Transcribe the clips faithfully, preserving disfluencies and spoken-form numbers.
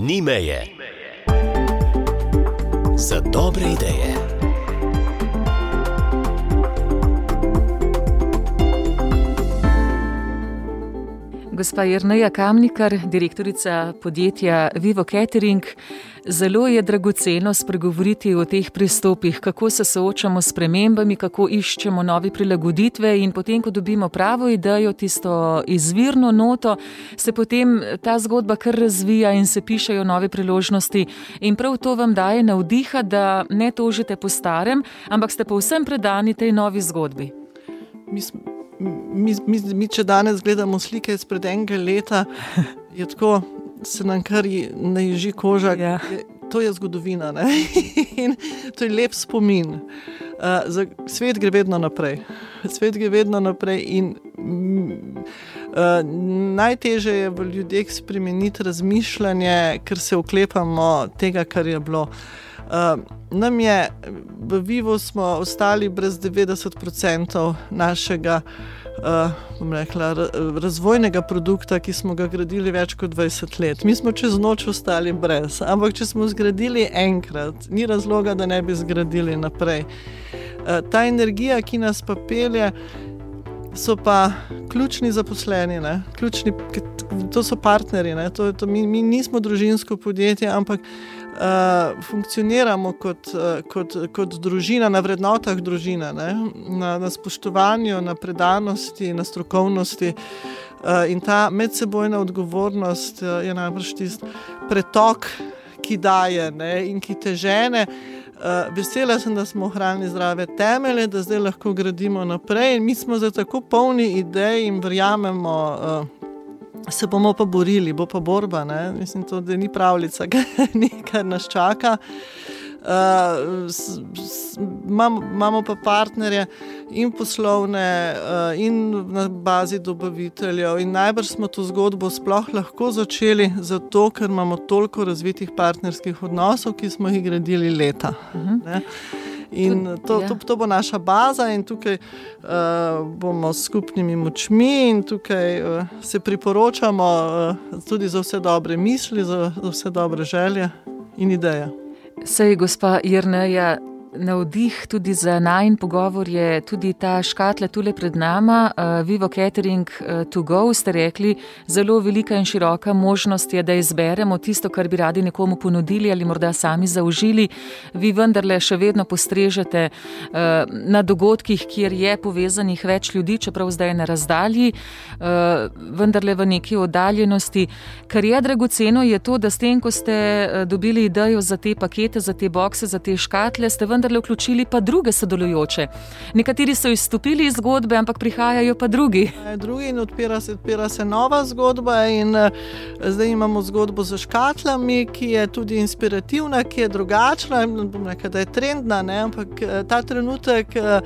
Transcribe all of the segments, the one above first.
Ni meje. Za dobre ideje. Gospa Jerneja Kamnikar, direktorica podjetja Vivo Catering, zelo je dragoceno spregovoriti o teh pristopih, kako se soočamo s spremembami, kako iščemo nove prilagoditve in potem, ko dobimo pravo idejo, tisto izvirno noto, se potem ta zgodba kar razvija in se pišejo nove priložnosti. In prav to vam daje navdiha, da ne tožite po starem, ampak ste povsem predani tej novi zgodbi. Mi smo Mi, mi, mi, če danes gledamo slike izpred enega leta, je tako, se nam kar naježi koža. Ja. To je zgodovina, ne? In to je lep spomin. Uh, za, svet gre vedno naprej. Svet gre vedno naprej in uh, najtežje je v ljudeh spremeniti razmišljanje, ker se oklepamo tega, kar je bilo. Uh, nam je, v Vivo smo ostali brez devetdeset procentov našega uh, bom rekla, razvojnega produkta, ki smo ga gradili več kot dvajset let. Mi smo čez noč ostali brez, ampak če smo zgradili enkrat, ni razloga, da ne bi zgradili naprej. Uh, ta energija, ki nas pa pelje, so pa ključni zaposleni, ne? Ključni, to so partnerji, ne? To, to, mi, mi nismo družinsko podjetje, ampak Uh, funkcioniramo kot, uh, kot, kot družina, na vrednotah družine, ne? Na, na spoštovanju, na predanosti, na strokovnosti. Uh, in ta medsebojna odgovornost uh, je najbrž tisti pretok, ki daje, ne? In ki te žene. Uh, vesela sem, da smo ohranili zdrave temelje, da zdaj lahko gradimo naprej. In mi smo za tako polni idej in verjamemo, uh, se bomo pa borili, bo pa borba, ne? Mislim, to, da ni pravljica, kar nas čaka. Uh, s, s, mam, imamo pa partnerje in poslovne uh, in na bazi dobaviteljev in najbrž smo to zgodbo sploh lahko začeli zato, ker imamo toliko razvitih partnerskih odnosov, ki smo jih gradili leta. Uh-huh. Ne? In to, to, to bo naša baza in tukaj uh, bomo s skupnimi močmi in tukaj uh, se priporočamo uh, tudi za vse dobre misli, za, za vse dobre želje in ideje. Sej, gospa Jerneja, navdih tudi za najin pogovor je tudi ta škatla tule pred nama, uh, Vivo Catering uh, to go, ste rekli, zelo velika in široka možnost je, da izberemo tisto, kar bi radi nekomu ponudili ali morda sami zaužili. Vi vendarle še vedno postrežete uh, na dogodkih, kjer je povezanih več ljudi, čeprav zdaj na razdalji, uh, vendarle v neki oddaljenosti. Kar je dragoceno je to, da s tem, ko ste uh, dobili idejo za te pakete, za te bokse, za te škatle, ste vendarle vključili pa druge sodelujoče. Nekateri so izstopili iz zgodbe, ampak prihajajo pa drugi. Drugi in odpira se, odpira se nova zgodba in uh, zdaj imamo zgodbo z škatlami, ki je tudi inspirativna, ki je drugačna, bom rekla, da je trendna, ne? Ampak uh, ta trenutek uh,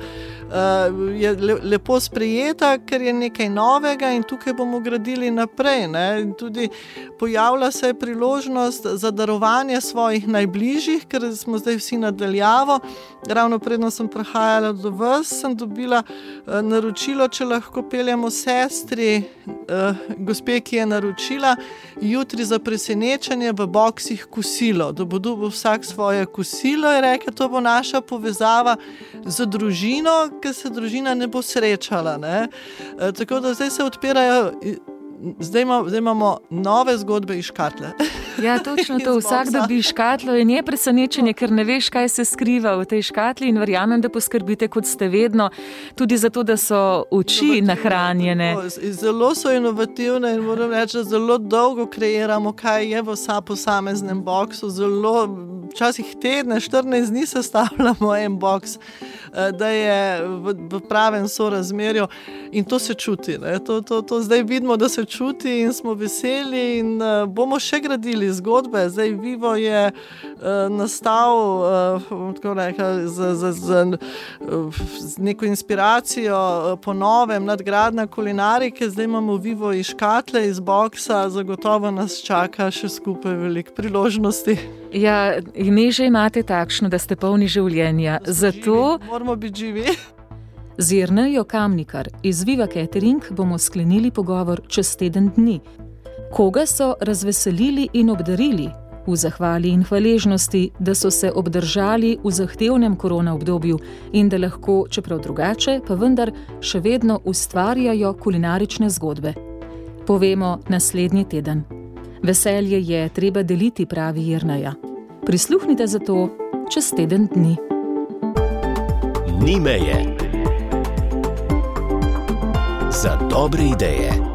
uh, je le, lepo sprejeta, ker je nekaj novega in tukaj bomo gradili naprej, ne? In tudi pojavlja se priložnost za darovanje svojih najbližjih, ker smo zdaj vsi nadaljavo. Ravno predno sem prihajala do vas, sem dobila uh, naročilo, če lahko peljemo sestri, uh, gospe, ki je naročila, jutri za presenečenje v boksih kosilo, da bo dobil vsak svoje kosilo in reke, to bo naša povezava z družino, ker se družina ne bo srečala, ne? Uh, tako da zdaj se odpirajo, zdaj, ima, zdaj imamo nove zgodbe iz škatle. Ja, točno to. Vsak dobi škatlo in je presenečenje, ker ne veš, kaj se skriva v tej škatli in verjamem, da poskrbite, kot ste vedno, tudi zato, da so oči nahranjene. Zelo so inovativne in moram reči, da zelo dolgo kreiramo, kaj je v vsa posameznem boksu. Zelo, včasih tedne, štirinajst dni sestavljamo en boks, da je v, v pravem sorazmerju in to se čuti. Ne? To, to, to zdaj vidimo, da se čuti in smo veseli in uh, bomo še gradili zgodbe. Zdaj Vivo je uh, nastal uh, tako rekel, z, z, z, uh, z neko inspiracijo uh, po novem, nadgradnja kulinarike. Zdaj imamo Vivo iz škatle, iz boksa, zagotovo nas čaka še skupaj veliko priložnosti. Ja, ime že imate takšno, da ste polni življenja. Zato moramo biti živi. Z Jernejo Kamnikar iz Viva Catering bomo sklenili pogovor čez teden dni. Koga so razveselili in obdarili? v zahvali in hvaležnosti, da so se obdržali v zahtevnem korona obdobju in da lahko, čeprav drugače, pa vendar še vedno ustvarjajo kulinarične zgodbe. Povemo naslednji teden. Veselje je treba deliti, pravi Jerneja. Prisluhnite zato čez teden dni. Ni meje. Za dobre ideje.